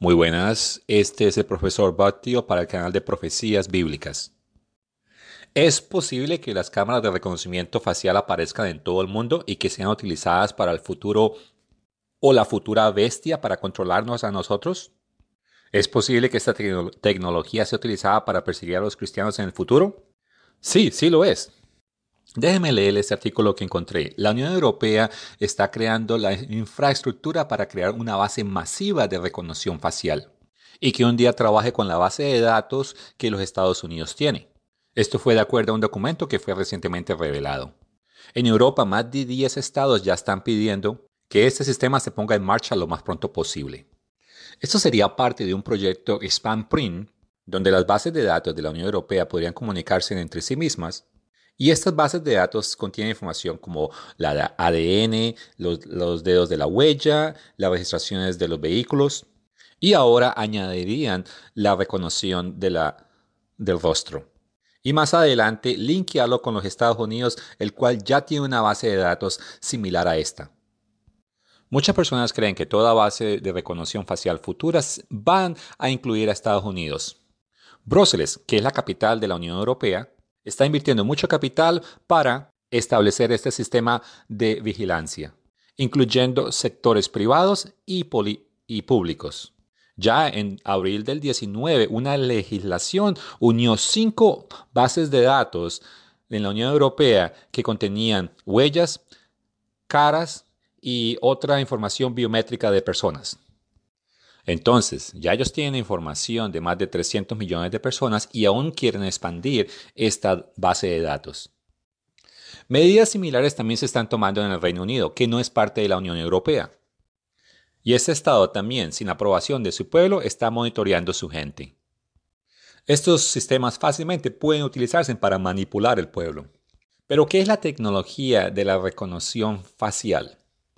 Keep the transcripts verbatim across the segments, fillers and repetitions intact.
Muy buenas, este es el profesor Battio para el canal de Profecías Bíblicas. ¿Es posible que las cámaras de reconocimiento facial aparezcan en todo el mundo y que sean utilizadas para el futuro o la futura bestia para controlarnos a nosotros? ¿Es posible que esta tecno- tecnología sea utilizada para perseguir a los cristianos en el futuro? Sí, sí lo es. Déjeme leer este artículo que encontré. La Unión Europea está creando la infraestructura para crear una base masiva de reconocimiento facial y que un día trabaje con la base de datos que los Estados Unidos tiene. Esto fue de acuerdo a un documento que fue recientemente revelado. En Europa, más de diez estados ya están pidiendo que este sistema se ponga en marcha lo más pronto posible. Esto sería parte de un proyecto SpamPrint, donde las bases de datos de la Unión Europea podrían comunicarse entre sí mismas y estas bases de datos contienen información como la A D N, los, los dedos de la huella, las registraciones de los vehículos y ahora añadirían la reconoción de la, del rostro. Y más adelante linkearlo con los Estados Unidos, el cual ya tiene una base de datos similar a esta. Muchas personas creen que toda base de reconocimiento facial futuras van a incluir a Estados Unidos. Bruselas, que es la capital de la Unión Europea, está invirtiendo mucho capital para establecer este sistema de vigilancia, incluyendo sectores privados y, poli- y públicos. Ya en abril del diecinueve, una legislación unió cinco bases de datos en la Unión Europea que contenían huellas, caras y otra información biométrica de personas. Entonces, ya ellos tienen información de más de trescientos millones de personas y aún quieren expandir esta base de datos. Medidas similares también se están tomando en el Reino Unido, que no es parte de la Unión Europea. Y este estado también, sin aprobación de su pueblo, está monitoreando su gente. Estos sistemas fácilmente pueden utilizarse para manipular el pueblo. Pero, ¿qué es la tecnología de la reconocimiento facial?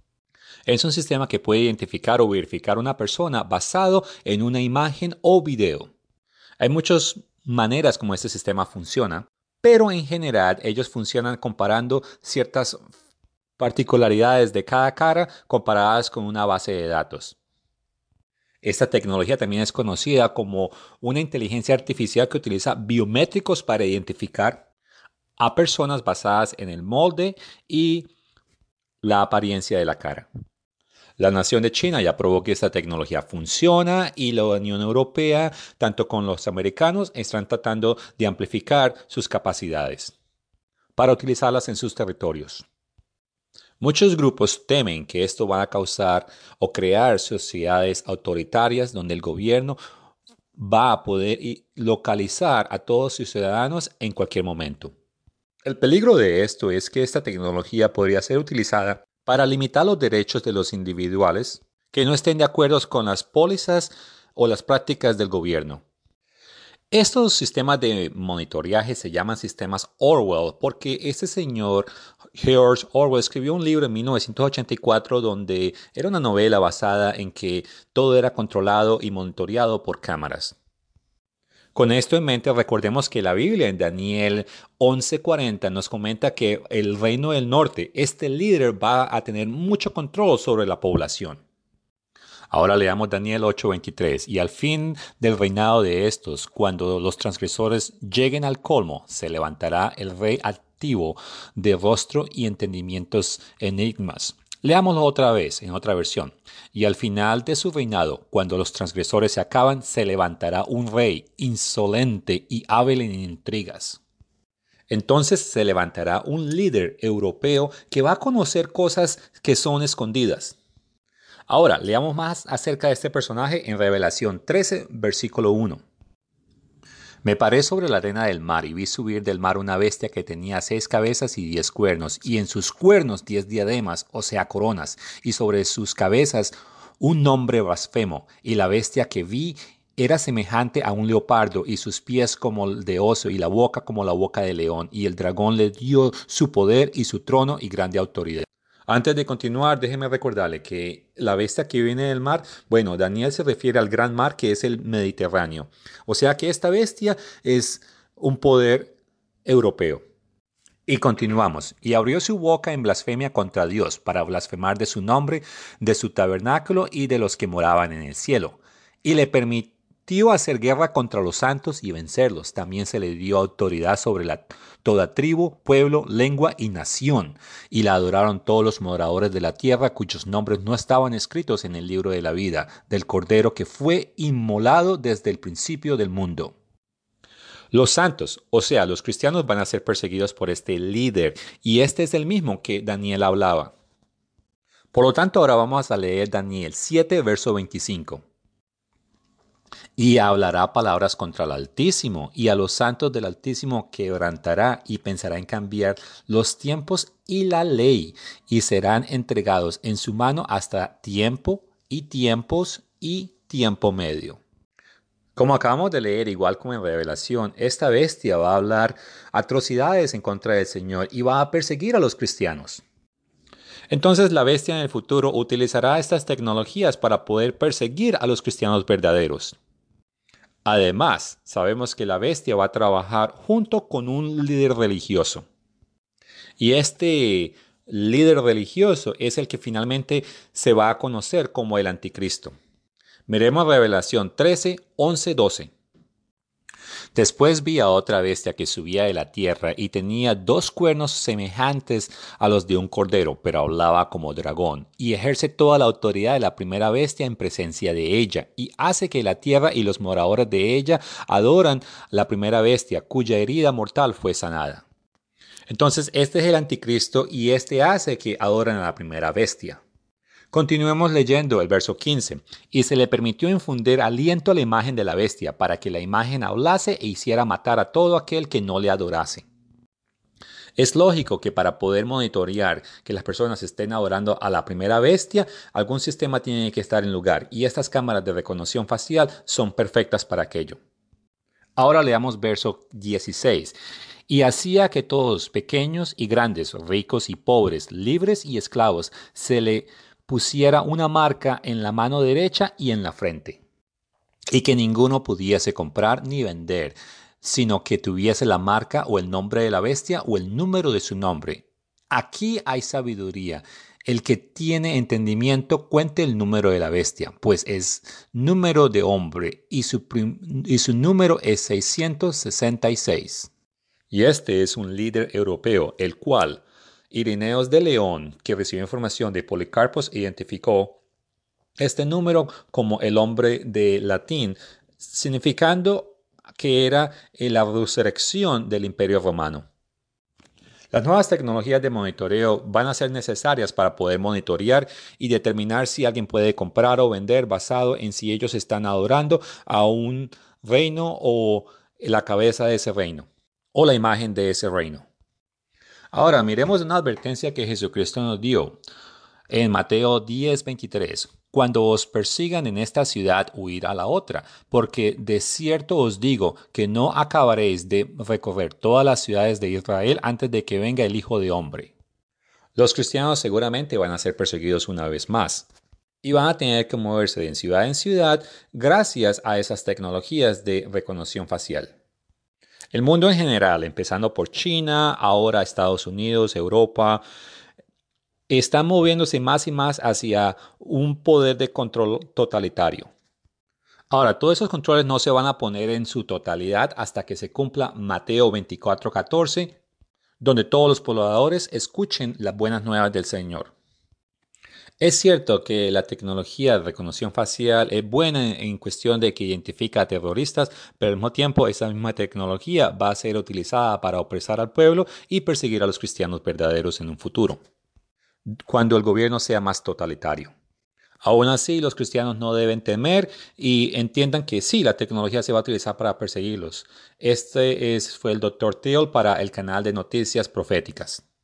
Es un sistema que puede identificar o verificar una persona basado en una imagen o video. Hay muchas maneras como este sistema funciona, pero en general ellos funcionan comparando ciertas particularidades de cada cara comparadas con una base de datos. Esta tecnología también es conocida como una inteligencia artificial que utiliza biométricos para identificar a personas basadas en el molde y la apariencia de la cara. La nación de China ya probó que esta tecnología funciona y la Unión Europea, tanto con los americanos, están tratando de amplificar sus capacidades para utilizarlas en sus territorios. Muchos grupos temen que esto va a causar o crear sociedades autoritarias donde el gobierno va a poder localizar a todos sus ciudadanos en cualquier momento. El peligro de esto es que esta tecnología podría ser utilizada para limitar los derechos de los individuales que no estén de acuerdo con las pólizas o las prácticas del gobierno. Estos sistemas de monitoreaje se llaman sistemas Orwell porque este señor George Orwell escribió un libro en mil novecientos ochenta y cuatro donde era una novela basada en que todo era controlado y monitoreado por cámaras. Con esto en mente, recordemos que la Biblia en Daniel once cuarenta nos comenta que el reino del norte, este líder va a tener mucho control sobre la población. Ahora leamos Daniel ocho veintitrés. Y al fin del reinado de estos, cuando los transgresores lleguen al colmo, se levantará el rey altivo de rostro y entendimientos enigmas. Leámoslo otra vez, en otra versión. Y al final de su reinado, cuando los transgresores se acaban, se levantará un rey insolente y hábil en intrigas. Entonces se levantará un líder europeo que va a conocer cosas que son escondidas. Ahora, leamos más acerca de este personaje en Revelación trece, versículo uno. Me paré sobre la arena del mar y vi subir del mar una bestia que tenía seis cabezas y diez cuernos, y en sus cuernos diez diademas, o sea, coronas, y sobre sus cabezas un nombre blasfemo. Y la bestia que vi era semejante a un leopardo, y sus pies como el de oso, y la boca como la boca de león. Y el dragón le dio su poder y su trono y grande autoridad. Antes de continuar, déjeme recordarle que la bestia que viene del mar, bueno, Daniel se refiere al gran mar que es el Mediterráneo. O sea que esta bestia es un poder europeo. Y continuamos. Y abrió su boca en blasfemia contra Dios, para blasfemar de su nombre, de su tabernáculo y de los que moraban en el cielo. y le permitió hacer guerra contra los santos y vencerlos. También se le dio autoridad sobre la, toda tribu, pueblo, lengua y nación, y la adoraron todos los moradores de la tierra cuyos nombres no estaban escritos en el libro de la vida del Cordero que fue inmolado desde el principio del mundo. Los santos, o sea, los cristianos, van a ser perseguidos por este líder, y este es el mismo que Daniel hablaba. Por lo tanto, ahora vamos a leer Daniel siete, verso veinticinco. Y hablará palabras contra el Altísimo, y a los santos del Altísimo quebrantará, y pensará en cambiar los tiempos y la ley, y serán entregados en su mano hasta tiempo y tiempos y tiempo medio. Como acabamos de leer, igual como en Revelación, esta bestia va a hablar atrocidades en contra del Señor y va a perseguir a los cristianos. Entonces la bestia en el futuro utilizará estas tecnologías para poder perseguir a los cristianos verdaderos. Además, sabemos que la bestia va a trabajar junto con un líder religioso. Y este líder religioso es el que finalmente se va a conocer como el anticristo. Miremos Revelación trece, once, doce. Después vi a otra bestia que subía de la tierra y tenía dos cuernos semejantes a los de un cordero, pero hablaba como dragón, y ejerce toda la autoridad de la primera bestia en presencia de ella, y hace que la tierra y los moradores de ella adoran la primera bestia, cuya herida mortal fue sanada. Entonces este es el anticristo y este hace que adoren a la primera bestia. Continuemos leyendo el verso quince. Y se le permitió infundir aliento a la imagen de la bestia, para que la imagen hablase e hiciera matar a todo aquel que no le adorase. Es lógico que para poder monitorear que las personas estén adorando a la primera bestia, algún sistema tiene que estar en lugar, y estas cámaras de reconocimiento facial son perfectas para aquello. Ahora leamos verso dieciséis. Y hacía que todos, pequeños y grandes, ricos y pobres, libres y esclavos, se le pusiera una marca en la mano derecha y en la frente, y que ninguno pudiese comprar ni vender, sino que tuviese la marca o el nombre de la bestia o el número de su nombre. Aquí hay sabiduría. El que tiene entendimiento cuente el número de la bestia, pues es número de hombre, y su, prim- y su número es seiscientos sesenta y seis. Y este es un líder europeo, el cual Ireneos de León, que recibió información de Policarpos, identificó este número como el hombre de latín, significando que era la resurrección del Imperio Romano. Las nuevas tecnologías de monitoreo van a ser necesarias para poder monitorear y determinar si alguien puede comprar o vender basado en si ellos están adorando a un reino o la cabeza de ese reino o la imagen de ese reino. Ahora miremos una advertencia que Jesucristo nos dio en Mateo diez, veintitrés. Cuando os persigan en esta ciudad, huid a la otra, porque de cierto os digo que no acabaréis de recorrer todas las ciudades de Israel antes de que venga el Hijo de Hombre. Los cristianos seguramente van a ser perseguidos una vez más, y van a tener que moverse de ciudad en ciudad gracias a esas tecnologías de reconocimiento facial. El mundo en general, empezando por China, ahora Estados Unidos, Europa, está moviéndose más y más hacia un poder de control totalitario. Ahora, todos esos controles no se van a poner en su totalidad hasta que se cumpla Mateo veinticuatro, catorce, donde todos los pobladores escuchen las buenas nuevas del Señor. Es cierto que la tecnología de reconocimiento facial es buena en cuestión de que identifica a terroristas, pero al mismo tiempo esa misma tecnología va a ser utilizada para opresar al pueblo y perseguir a los cristianos verdaderos en un futuro, cuando el gobierno sea más totalitario. Aún así, los cristianos no deben temer y entiendan que sí, la tecnología se va a utilizar para perseguirlos. Este es, fue el doctor Thiel para el canal de Noticias Proféticas.